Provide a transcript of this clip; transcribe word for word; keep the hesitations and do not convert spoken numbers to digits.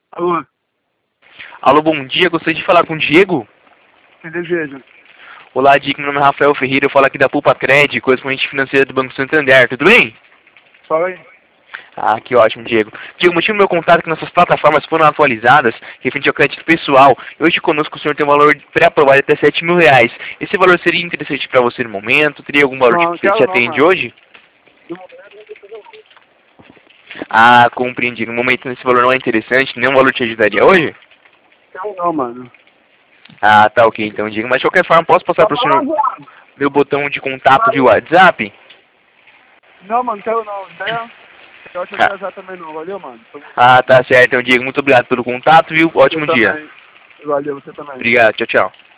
Alô? Alô, bom dia. Gostaria de falar com o Diego? Quem deseja? Olá, Diego. Meu nome é Rafael Ferreira. Eu falo aqui da Pulpa Cred, correspondente financeira do Banco Santander. Tudo bem? Fala aí. Ah, que ótimo, Diego. Diego, o motivo do meu contato é que nossas plataformas foram atualizadas referente ao crédito pessoal. E hoje conosco o senhor tem um valor pré-aprovado até sete mil reais. Esse valor seria interessante para você no momento? Teria algum valor Não, não que você quero te não, atende mano. hoje? Ah, compreendi. No momento esse valor não é interessante, nenhum valor te ajudaria hoje? Quero não, mano. Ah, tá ok então, Diego. Mas de qualquer forma, posso passar para o senhor meu botão de contato de WhatsApp? Não, mano, quero não. Não quero quero te Ah, atrasar também não. Valeu, mano. ah, tá certo, então, Diego. Muito obrigado pelo contato, viu? Você Ótimo dia. também. Valeu, você também. Obrigado, tchau, tchau.